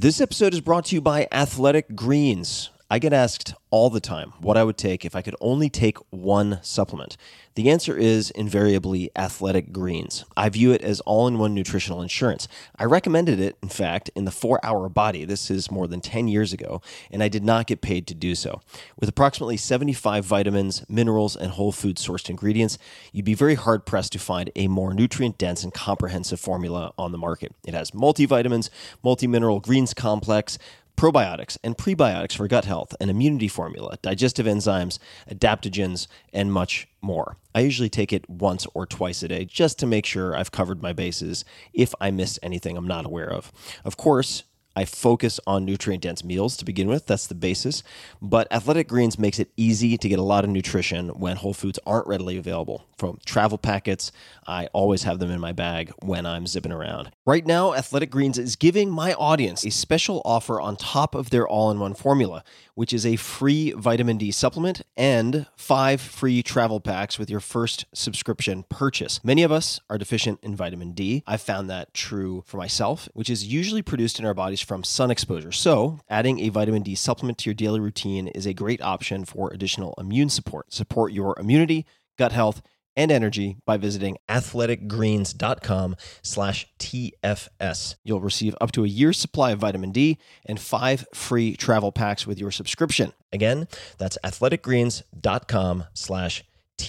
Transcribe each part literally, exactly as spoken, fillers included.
This episode is brought to you by Athletic Greens. I get asked all the time what I would take if I could only take one supplement. The answer is invariably Athletic Greens. I view it as all-in-one nutritional insurance. I recommended it, in fact, in the four hour Body. This is more than ten years ago, and I did not get paid to do so. With approximately seventy-five vitamins, minerals, and whole food sourced ingredients, you'd be very hard-pressed to find a more nutrient-dense and comprehensive formula on the market. It has multivitamins, multi-mineral greens complex, probiotics and prebiotics for gut health, an immunity formula, digestive enzymes, adaptogens, and much more. I usually take it once or twice a day just to make sure I've covered my bases if I missed anything I'm not aware of. Of course, I focus on nutrient-dense meals to begin with. That's the basis. But Athletic Greens makes it easy to get a lot of nutrition when whole foods aren't readily available. From travel packets, I always have them in my bag when I'm zipping around. Right now, Athletic Greens is giving my audience a special offer on top of their all-in-one formula, which is a free vitamin D supplement and five free travel packs with your first subscription purchase. Many of us are deficient in vitamin D. I've found that true for myself, which is usually produced in our bodies from sun exposure. So adding a vitamin D supplement to your daily routine is a great option for additional immune support. Support your immunity, gut health, and energy by visiting athleticgreens.com slash TFS. You'll receive up to a year's supply of vitamin D and five free travel packs with your subscription. Again, that's athleticgreens.com slash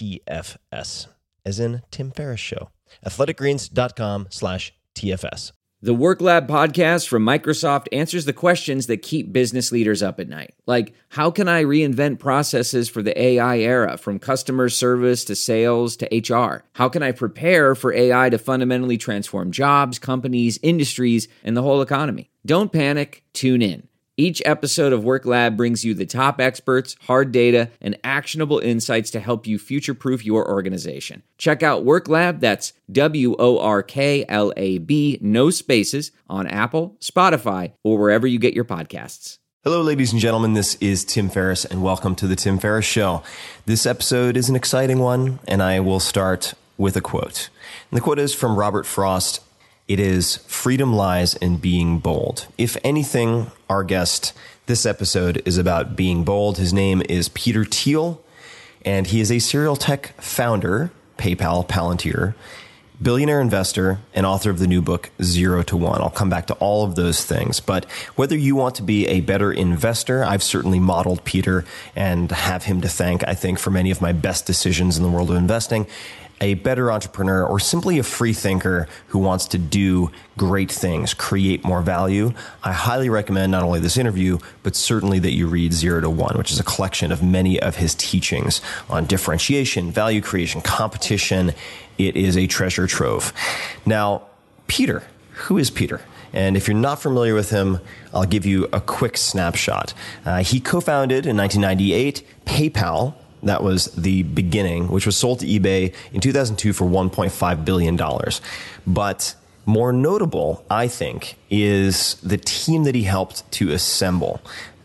TFS, as in Tim Ferriss Show. athleticgreens.com slash TFS. The Work Lab podcast from Microsoft answers the questions that keep business leaders up at night. Like, how can I reinvent processes for the A I era, from customer service to sales to H R? How can I prepare for A I to fundamentally transform jobs, companies, industries, and the whole economy? Don't panic, tune in. Each episode of Work Lab brings you the top experts, hard data, and actionable insights to help you future-proof your organization. Check out Work Lab, that's W O R K L A B, no spaces, on Apple, Spotify, or wherever you get your podcasts. Hello, ladies and gentlemen. This is Tim Ferriss, and welcome to The Tim Ferriss Show. This episode is an exciting one, and I will start with a quote. And the quote is from Robert Frost. It is, "Freedom lies in being bold." If anything, our guest this episode is about being bold. His name is Peter Thiel, and he is a serial tech founder, PayPal, Palantir, billionaire investor, and author of the new book, Zero to One. I'll come back to all of those things. But whether you want to be a better investor, I've certainly modeled Peter and have him to thank, I think, for many of my best decisions in the world of investing. A better entrepreneur, or simply a free thinker who wants to do great things, create more value, I highly recommend not only this interview, but certainly that you read Zero to One, which is a collection of many of his teachings on differentiation, value creation, competition. It is a treasure trove. Now, Peter, who is Peter? And if you're not familiar with him, I'll give you a quick snapshot. Uh, he co-founded in nineteen ninety-eight PayPal. That was the beginning, which was sold to eBay in two thousand two for one point five billion dollars. But more notable, I think, is the team that he helped to assemble.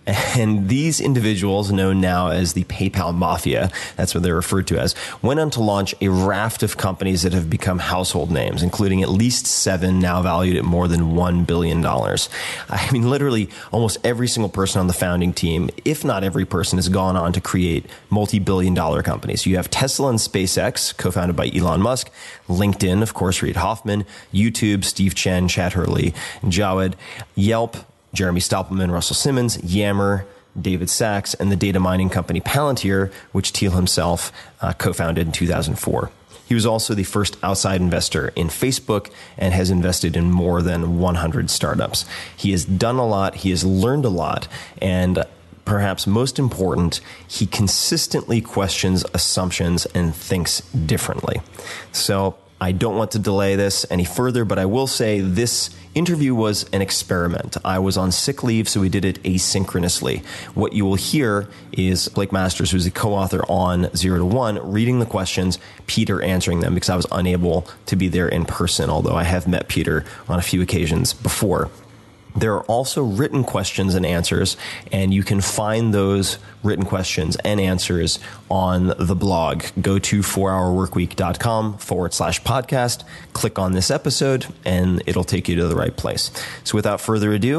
And these individuals, known now as the PayPal Mafia, that's what they're referred to as, went on to launch a raft of companies that have become household names, including at least seven now valued at more than one billion dollars. I mean, literally almost every single person on the founding team, if not every person, has gone on to create multi-billion dollar companies. You have Tesla and SpaceX, co-founded by Elon Musk, LinkedIn, of course, Reid Hoffman, YouTube, Steve Chen, Chad Hurley, Jawed, Yelp, Jeremy Stoppelman, Russell Simmons, Yammer, David Sachs, and the data mining company Palantir, which Thiel himself uh, co-founded in two thousand four. He was also the first outside investor in Facebook and has invested in more than one hundred startups. He has done a lot, he has learned a lot, and perhaps most important, he consistently questions assumptions and thinks differently. So I don't want to delay this any further, but I will say this interview was an experiment. I was on sick leave, so we did it asynchronously. What you will hear is Blake Masters, who's a co-author on Zero to One, reading the questions, Peter answering them, because I was unable to be there in person, although I have met Peter on a few occasions before. There are also written questions and answers, and you can find those written questions and answers on the blog. Go to four hour work week dot com forward slash podcast, click on this episode, and it'll take you to the right place. So without further ado,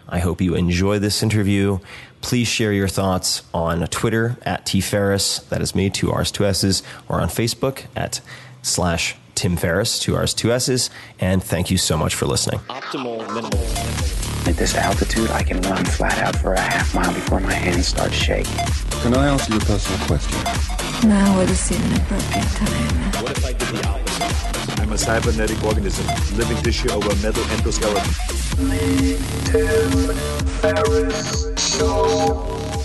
I hope you enjoy this interview. Please share your thoughts on Twitter at T Ferriss, that is me, two R's, two S's, or on Facebook at slash Tim Ferriss, two R's, two S's, and thank you so much for listening. Optimal minimal. At this altitude, I can run flat out for a half mile before my hands start shaking. Can I answer your personal question? Now would seem an appropriate time. What if I did the opposite? I'm a cybernetic organism, living tissue over metal endoskeleton. The Tim Ferriss Show.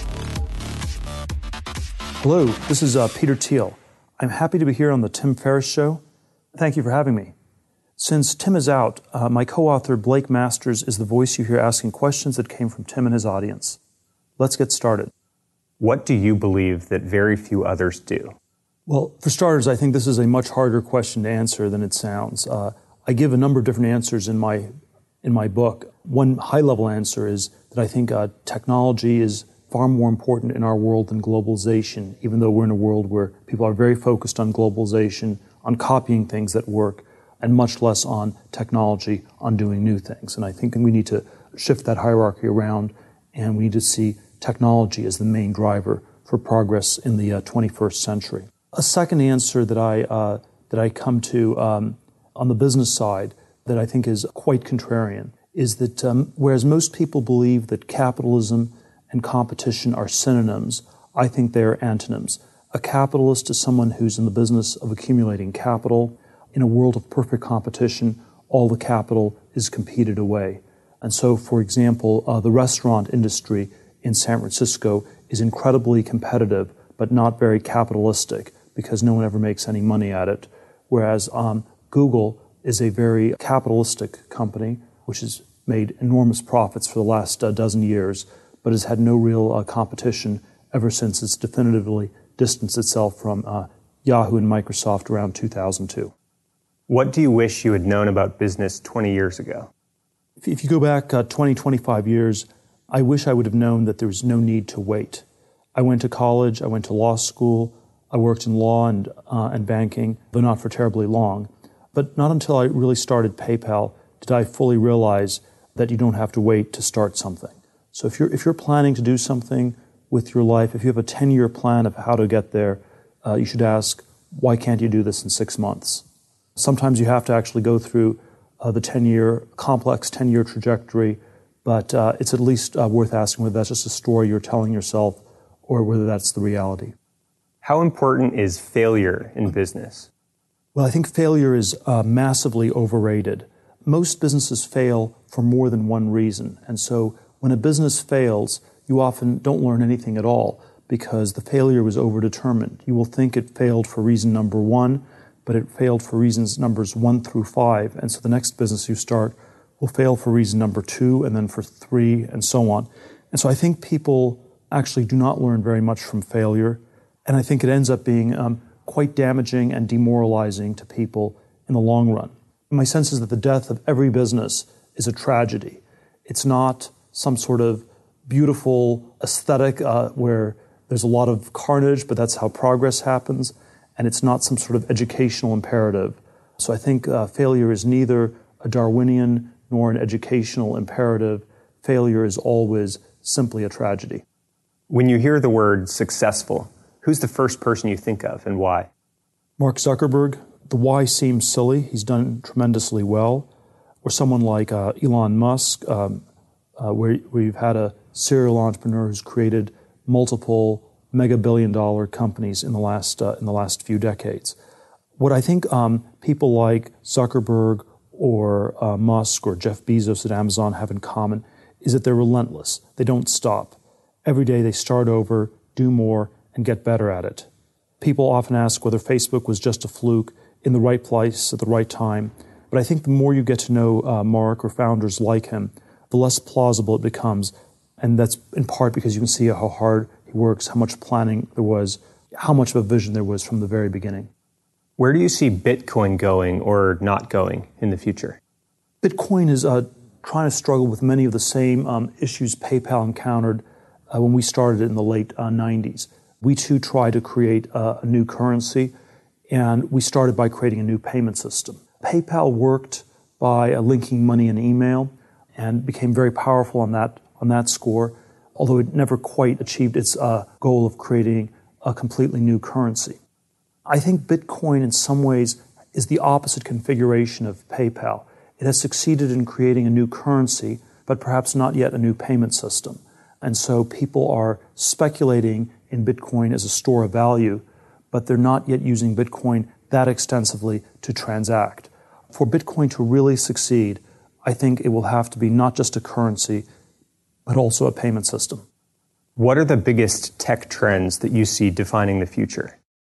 Hello, this is uh, Peter Thiel. I'm happy to be here on the Tim Ferriss Show. Thank you for having me. Since Tim is out, uh, my co-author Blake Masters is the voice you hear asking questions that came from Tim and his audience. Let's get started. What do you believe that very few others do? Well, for starters, I think this is a much harder question to answer than it sounds. Uh, I give a number of different answers in my in my book. One high-level answer is that I think uh, technology is far more important in our world than globalization, even though we're in a world where people are very focused on globalization, on copying things that work, and much less on technology, on doing new things. And I think we need to shift that hierarchy around, and we need to see technology as the main driver for progress in the uh, twenty-first century. A second answer that I uh, that I come to um, on the business side that I think is quite contrarian is that um, whereas most people believe that capitalism and competition are synonyms, I think they are antonyms. A capitalist is someone who's in the business of accumulating capital. In a world of perfect competition, all the capital is competed away. And so, for example, uh, the restaurant industry in San Francisco is incredibly competitive, but not very capitalistic because no one ever makes any money at it. Whereas um, Google is a very capitalistic company, which has made enormous profits for the last uh, dozen years, but has had no real uh, competition ever since it's definitively distanced itself from uh, Yahoo and Microsoft around two thousand two. What do you wish you had known about business twenty years ago? If, if you go back uh, twenty, twenty-five years, I wish I would have known that there was no need to wait. I went to college, I went to law school, I worked in law and, uh, and banking, though not for terribly long. But not until I really started PayPal did I fully realize that you don't have to wait to start something. So if you're if you're planning to do something with your life, if you have a ten-year plan of how to get there, uh, you should ask, why can't you do this in six months? Sometimes you have to actually go through uh, the ten-year, complex ten-year trajectory, but uh, it's at least uh, worth asking whether that's just a story you're telling yourself or whether that's the reality. How important is failure in business? Well, I think failure is uh, massively overrated. Most businesses fail for more than one reason, and so when a business fails, you often don't learn anything at all because the failure was overdetermined. You will think it failed for reason number one, but it failed for reasons numbers one through five, and so the next business you start will fail for reason number two, and then for three, and so on. And so I think people actually do not learn very much from failure, and I think it ends up being um, quite damaging and demoralizing to people in the long run. My sense is that the death of every business is a tragedy. It's not some sort of beautiful aesthetic uh, where there's a lot of carnage, but that's how progress happens. And it's not some sort of educational imperative. So I think uh, failure is neither a Darwinian nor an educational imperative. Failure is always simply a tragedy. When you hear the word successful, who's the first person you think of and why? Mark Zuckerberg. The why seems silly. He's done tremendously well. Or someone like uh, Elon Musk, um, uh, where, where you've had a serial entrepreneur who's created multiple mega billion dollar companies in the last uh, in the last few decades. What I think um, people like Zuckerberg or uh, Musk or Jeff Bezos at Amazon have in common is that they're relentless. They don't stop. Every day they start over, do more, and get better at it. People often ask whether Facebook was just a fluke in the right place at the right time. But I think the more you get to know uh, Mark or founders like him, the less plausible it becomes. And that's in part because you can see how hard he works, how much planning there was, how much of a vision there was from the very beginning. Where do you see Bitcoin going or not going in the future? Bitcoin is uh, trying to struggle with many of the same um, issues PayPal encountered uh, when we started in the late uh, nineties. We too tried to create uh, a new currency, and we started by creating a new payment system. PayPal worked by uh, linking money and email, and became very powerful on that on that score, although it never quite achieved its uh, goal of creating a completely new currency. I think Bitcoin in some ways is the opposite configuration of PayPal. It has succeeded in creating a new currency, but perhaps not yet a new payment system. And so people are speculating in Bitcoin as a store of value, but they're not yet using Bitcoin that extensively to transact. For Bitcoin to really succeed, I think it will have to be not just a currency, but also a payment system. What are the biggest tech trends that you see defining the future?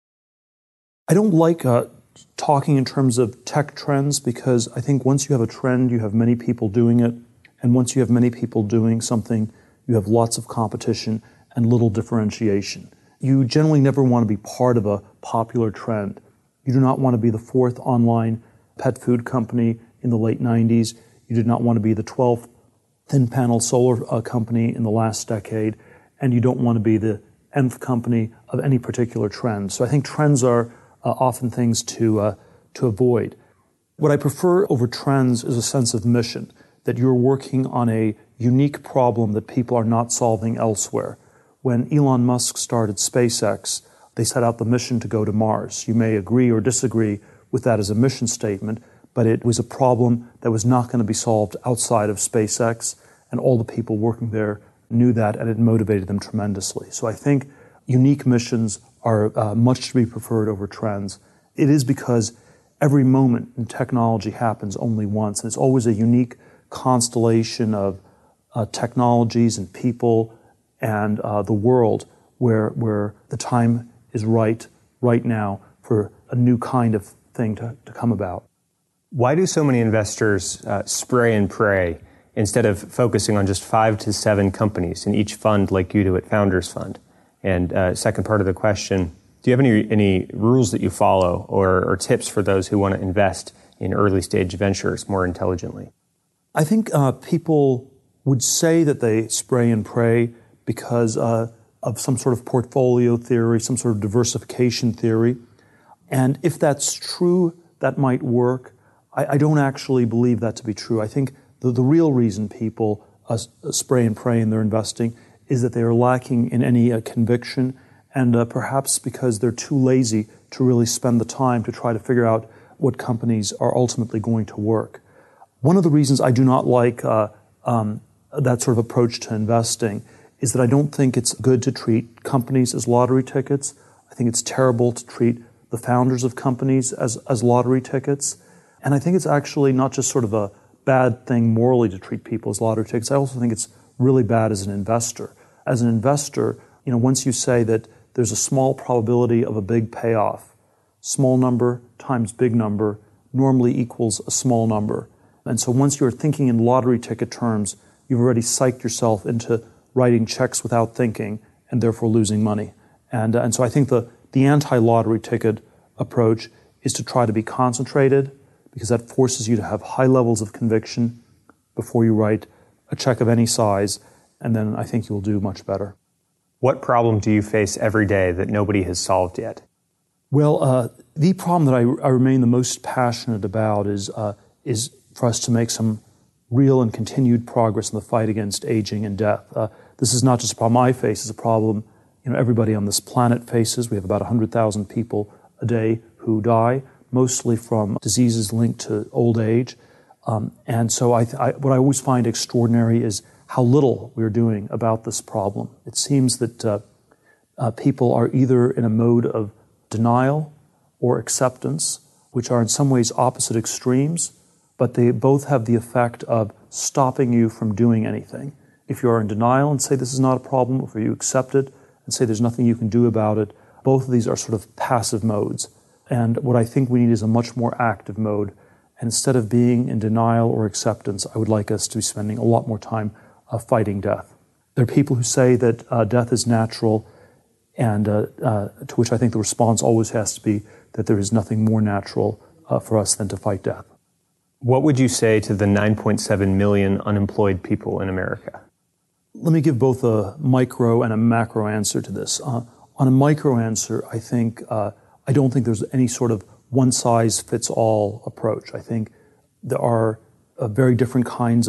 I don't like uh, talking in terms of tech trends because I think once you have a trend, you have many people doing it. And once you have many people doing something, you have lots of competition and little differentiation. You generally never want to be part of a popular trend. You do not want to be the fourth online pet food company in the late nineties. You did not want to be the twelfth thin panel solar uh, company in the last decade. And you don't want to be the nth company of any particular trend. So I think trends are uh, often things to uh, to avoid. What I prefer over trends is a sense of mission, that you're working on a unique problem that people are not solving elsewhere. When Elon Musk started SpaceX, they set out the mission to go to Mars. You may agree or disagree with that as a mission statement, but it was a problem that was not going to be solved outside of SpaceX, and all the people working there knew that, and it motivated them tremendously. So I think unique missions are uh, much to be preferred over trends. It is because every moment in technology happens only once, and it's always a unique constellation of uh, technologies and people and uh, the world where where the time is right, right now, for a new kind of thing to, to come about. Why do so many investors uh, spray and pray instead of focusing on just five to seven companies in each fund like you do at Founders Fund? And uh, second part of the question, do you have any any rules that you follow or, or tips for those who want to invest in early stage ventures more intelligently? I think uh, people would say that they spray and pray because uh, of some sort of portfolio theory, some sort of diversification theory. And if that's true, that might work. I, I don't actually believe that to be true. I think the, the real reason people uh, spray and pray in their investing is that they are lacking in any uh, conviction, and uh, perhaps because they're too lazy to really spend the time to try to figure out what companies are ultimately going to work. One of the reasons I do not like uh, um, that sort of approach to investing is that I don't think it's good to treat companies as lottery tickets. I think it's terrible to treat the founders of companies as, as lottery tickets. And I think it's actually not just sort of a bad thing morally to treat people as lottery tickets. I also think it's really bad as an investor. As an investor, you know, once you say that there's a small probability of a big payoff, small number times big number normally equals a small number. And so once you're thinking in lottery ticket terms, you've already psyched yourself into writing checks without thinking and therefore losing money. And, uh, and so I think the, the anti-lottery ticket approach is to try to be concentrated, because that forces you to have high levels of conviction before you write a check of any size, and then I think you'll do much better. What problem do you face every day that nobody has solved yet? Well, uh, the problem that I, I remain the most passionate about is uh, is for us to make some real and continued progress in the fight against aging and death. Uh, this is not just a problem I face; it's a problem you know everybody on this planet faces. We have about one hundred thousand people a day who die, mostly from diseases linked to old age. Um, and so I, I, what I always find extraordinary is how little we're doing about this problem. It seems that uh, uh, people are either in a mode of denial or acceptance, which are in some ways opposite extremes, but they both have the effect of stopping you from doing anything. If you are in denial and say this is not a problem, or if you accept it and say there's nothing you can do about it, both of these are sort of passive modes. And what I think we need is a much more active mode. And instead of being in denial or acceptance, I would like us to be spending a lot more time uh, fighting death. There are people who say that uh, death is natural, and uh, uh, to which I think the response always has to be that there is nothing more natural uh, for us than to fight death. What would you say to the nine point seven million unemployed people in America? Let me give both a micro and a macro answer to this. Uh, on a micro answer, I think uh, I don't think there's any sort of one-size-fits-all approach. I think there are uh, very different kinds of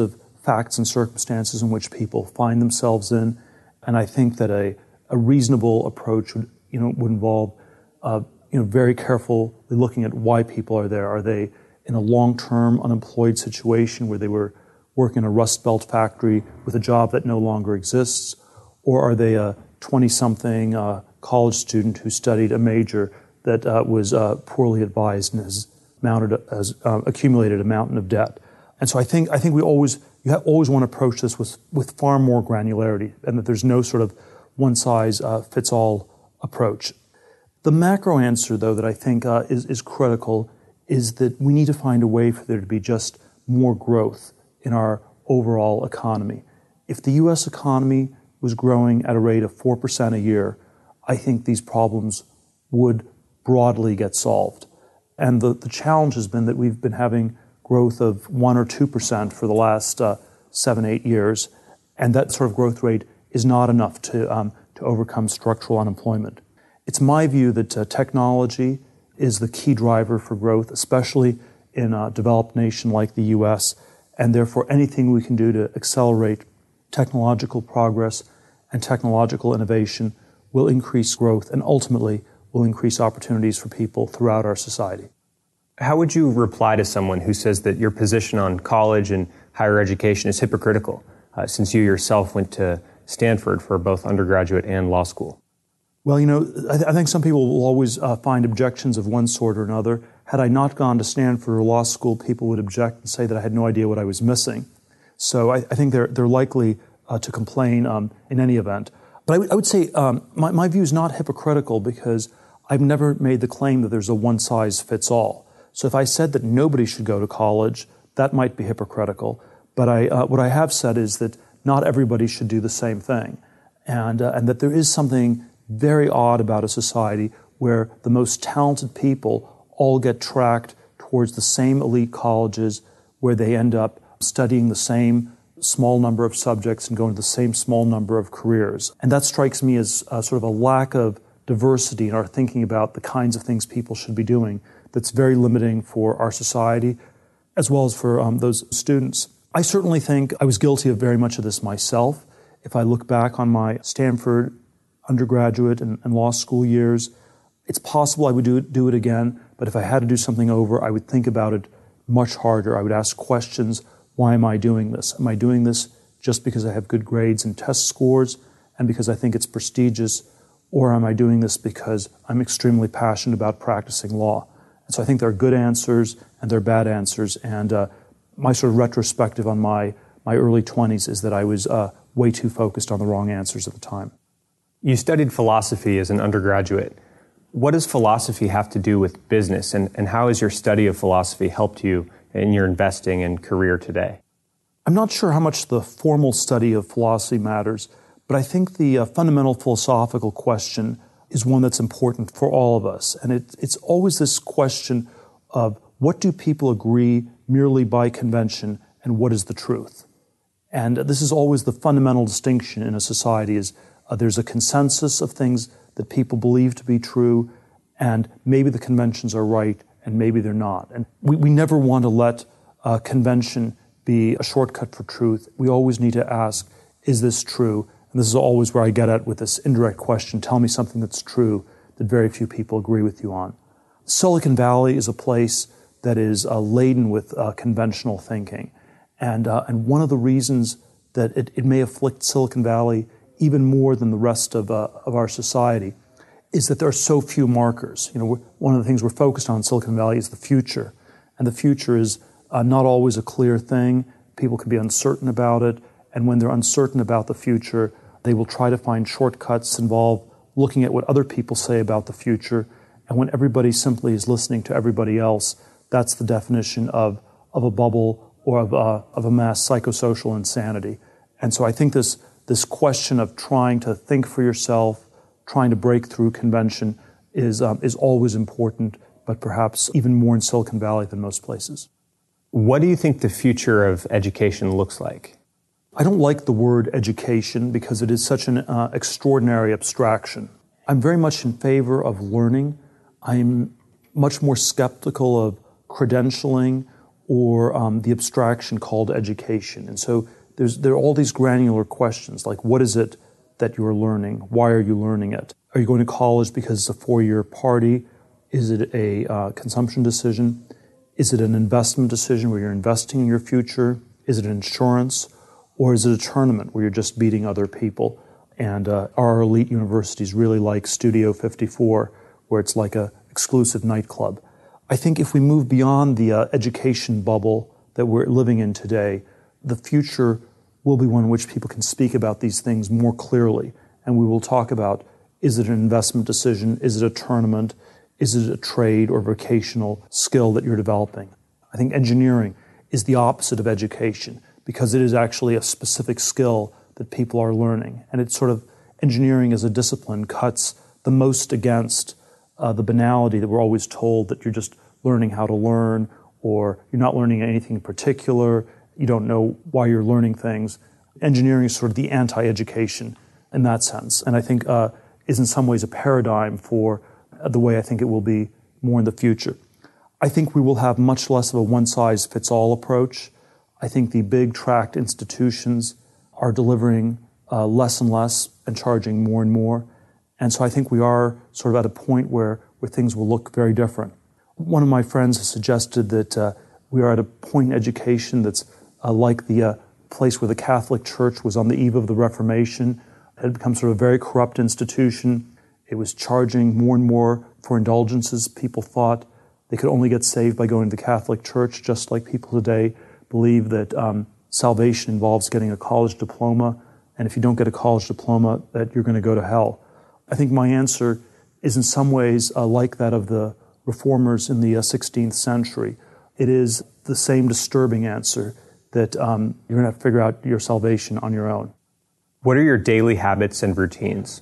facts and circumstances in which people find themselves in. And I think that a, a reasonable approach would, you know, would involve uh, you know, very carefully looking at why people are there. Are they in a long-term unemployed situation where they were working in a Rust Belt factory with a job that no longer exists? Or are they a twenty-something uh, college student who studied a major that uh, was uh, poorly advised and has mounted, has uh, accumulated a mountain of debt? And so I think I think we always you have, always want to approach this with with far more granularity, and that there's no sort of one size uh, fits all approach. The macro answer, though, that I think uh, is is critical is that we need to find a way for there to be just more growth in our overall economy. If the U S economy was growing at a rate of four percent a year, I think these problems would broadly get solved. And the, the challenge has been that we've been having growth of one or two percent for the last uh, seven, eight years, and that sort of growth rate is not enough to, um, to overcome structural unemployment. It's my view that uh, technology is the key driver for growth, especially in a developed nation like the U S, and therefore anything we can do to accelerate technological progress and technological innovation will increase growth and ultimately will increase opportunities for people throughout our society. How would you reply to someone who says that your position on college and higher education is hypocritical, uh, since you yourself went to Stanford for both undergraduate and law school? Well, you know, I, th- I think some people will always uh, find objections of one sort or another. Had I not gone to Stanford or law school, people would object and say that I had no idea what I was missing. So I, I think they're they're likely uh, to complain um, in any event. But I, w- I would say um, my, my view is not hypocritical because I've never made the claim that there's a one-size-fits-all. So if I said that nobody should go to college, that might be hypocritical. But I, uh, what I have said is that not everybody should do the same thing, and uh, and that there is something very odd about a society where the most talented people all get tracked towards the same elite colleges, where they end up studying the same small number of subjects and going to the same small number of careers. And that strikes me as uh, sort of a lack of diversity in our thinking about the kinds of things people should be doing that's very limiting for our society as well as for um, those students. I certainly think I was guilty of very much of this myself. If I look back on my Stanford undergraduate and, and law school years, it's possible I would do it, do it again, but if I had to do something over, I would think about it much harder. I would ask questions. Why am I doing this? Am I doing this just because I have good grades and test scores and because I think it's prestigious, or am I doing this because I'm extremely passionate about practicing law? And so I think there are good answers and there are bad answers, and uh, my sort of retrospective on my, my early twenties is that I was uh, way too focused on the wrong answers at the time. You studied philosophy as an undergraduate. What does philosophy have to do with business, and, and how has your study of philosophy helped you in your investing and career today? I'm not sure how much the formal study of philosophy matters, but I think the uh, fundamental philosophical question is one that's important for all of us. And it, it's always this question of what do people agree merely by convention and what is the truth? And this is always the fundamental distinction in a society is uh, there's a consensus of things that people believe to be true, and maybe the conventions are right and maybe they're not. And we, we never want to let uh, convention be a shortcut for truth. We always need to ask, is this true? And this is always where I get at with this indirect question, tell me something that's true that very few people agree with you on. Silicon Valley is a place that is uh, laden with uh, conventional thinking. And, uh, and one of the reasons that it, it may afflict Silicon Valley even more than the rest of, uh, of our society is that there are so few markers. You know, one of the things we're focused on in Silicon Valley is the future. And the future is uh, not always a clear thing. People can be uncertain about it. And when they're uncertain about the future, they will try to find shortcuts involve looking at what other people say about the future. And when everybody simply is listening to everybody else, that's the definition of, of a bubble or of a, of a mass psychosocial insanity. And so I think this, this question of trying to think for yourself, trying to break through convention is, um, is always important, but perhaps even more in Silicon Valley than most places. What do you think the future of education looks like? I don't like the word education because it is such an uh, extraordinary abstraction. I'm very much in favor of learning. I'm much more skeptical of credentialing or um, the abstraction called education. And so there's there are all these granular questions, like what is it that you're learning? Why are you learning it? Are you going to college because it's a four-year party? Is it a uh, consumption decision? Is it an investment decision where you're investing in your future? Is it insurance? Or is it a tournament where you're just beating other people? And uh, our elite universities really like Studio fifty-four, where it's like a exclusive nightclub. I think if we move beyond the uh, education bubble that we're living in today, the future will be one in which people can speak about these things more clearly. And we will talk about, is it an investment decision? Is it a tournament? Is it a trade or vocational skill that you're developing? I think engineering is the opposite of education because it is actually a specific skill that people are learning. And it's sort of, engineering as a discipline cuts the most against uh, the banality that we're always told that you're just learning how to learn, or you're not learning anything in particular, you don't know why you're learning things. Engineering is sort of the anti-education in that sense. And I think uh, is in some ways a paradigm for the way I think it will be more in the future. I think we will have much less of a one-size-fits-all approach. I think the big tract institutions are delivering uh, less and less and charging more and more. And so I think we are sort of at a point where, where things will look very different. One of my friends has suggested that uh, we are at a point in education that's uh, like the uh, place where the Catholic Church was on the eve of the Reformation. It had become sort of a very corrupt institution. It was charging more and more for indulgences. People thought they could only get saved by going to the Catholic Church, just like people today believe that um, salvation involves getting a college diploma, and if you don't get a college diploma, that you're going to go to hell. I think my answer is in some ways uh, like that of the reformers in the uh, sixteenth century. It is the same disturbing answer that um, you're going to have to figure out your salvation on your own. What are your daily habits and routines?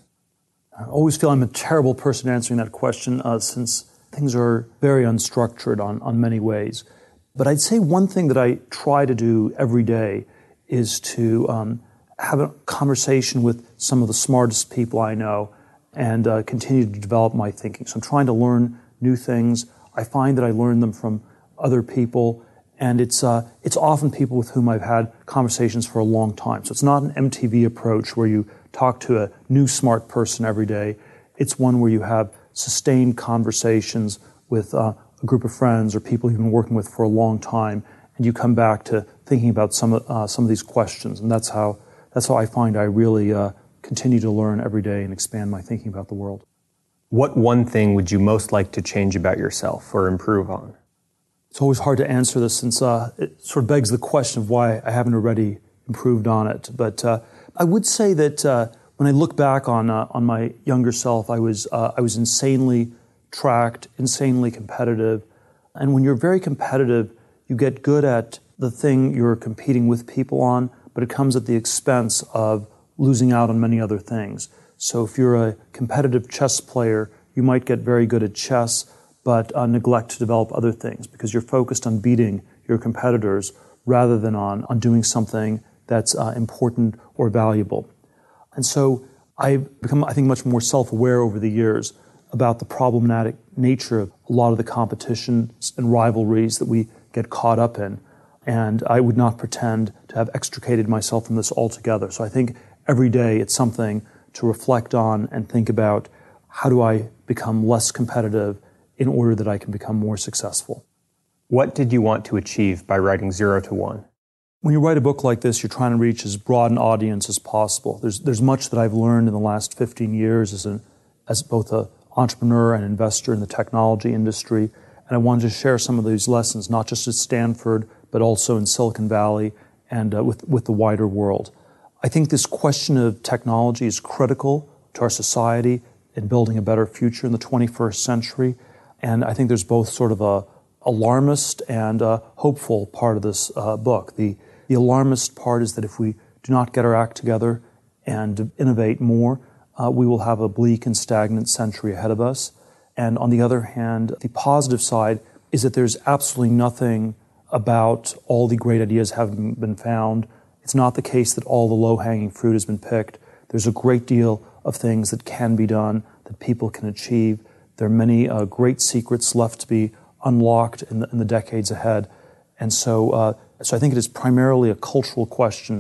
I always feel I'm a terrible person answering that question uh, since things are very unstructured on, on many ways. But I'd say one thing that I try to do every day is to um, have a conversation with some of the smartest people I know and uh, continue to develop my thinking. So I'm trying to learn new things. I find that I learn them from other people, and it's uh, it's often people with whom I've had conversations for a long time. So it's not an M T V approach where you talk to a new smart person every day. It's one where you have sustained conversations with uh, a group of friends or people you've been working with for a long time, and you come back to thinking about some of uh, some of these questions. And that's how that's how I find I really uh, continue to learn every day and expand my thinking about the world. What one thing would you most like to change about yourself or improve on? It's always hard to answer this since uh, it sort of begs the question of why I haven't already improved on it. But uh, I would say that uh, when I look back on uh, on my younger self, I was uh, I was insanely tracked, insanely competitive. And when you're very competitive, you get good at the thing you're competing with people on, but it comes at the expense of losing out on many other things. So if you're a competitive chess player, you might get very good at chess, but uh, neglect to develop other things because you're focused on beating your competitors rather than on, on doing something that's uh, important or valuable. And so I've become, I think, much more self-aware over the years about the problematic nature of a lot of the competitions and rivalries that we get caught up in. And I would not pretend to have extricated myself from this altogether. So I think every day it's something to reflect on and think about, how do I become less competitive in order that I can become more successful? What did you want to achieve by writing Zero to One? When you write a book like this, you're trying to reach as broad an audience as possible. There's there's much that I've learned in the last fifteen years as an as both an entrepreneur and investor in the technology industry, and I wanted to share some of these lessons, not just at Stanford, but also in Silicon Valley and uh, with with the wider world. I think this question of technology is critical to our society in building a better future in the twenty-first century. And I think there's both sort of a alarmist and a hopeful part of this uh, book. The, the alarmist part is that if we do not get our act together and innovate more, uh, we will have a bleak and stagnant century ahead of us. And on the other hand, the positive side is that there's absolutely nothing about all the great ideas having been found. It's not the case that all the low-hanging fruit has been picked. There's a great deal of things that can be done, that people can achieve. There are many uh, great secrets left to be unlocked in the, in the decades ahead. And so, uh, so I think it is primarily a cultural question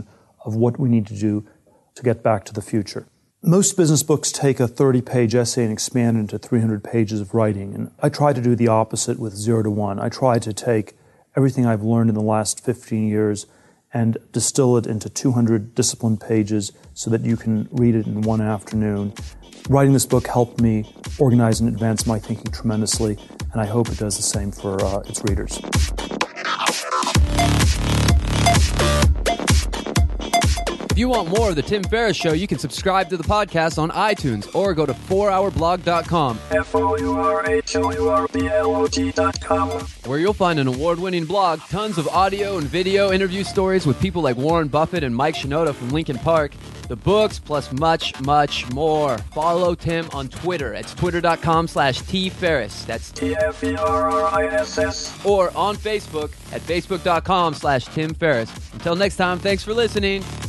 of what we need to do to get back to the future. Most business books take a thirty-page essay and expand into three hundred pages of writing, and I try to do the opposite with Zero to One. I try to take everything I've learned in the last fifteen years and distill it into two hundred disciplined pages so that you can read it in one afternoon. Writing this book helped me organize and advance my thinking tremendously, and I hope it does the same for uh, its readers. If you want more of The Tim Ferriss Show, you can subscribe to the podcast on iTunes or go to four hour blog dot com. F O U R H O U R B L O G dot com. Where you'll find an award-winning blog, tons of audio and video interview stories with people like Warren Buffett and Mike Shinoda from Linkin Park, the books, plus much, much more. Follow Tim on Twitter. It's twitter.com slash tferriss. That's T F E R R I S S. Or on Facebook at facebook.com slash Tim Ferriss. Until next time, thanks for listening.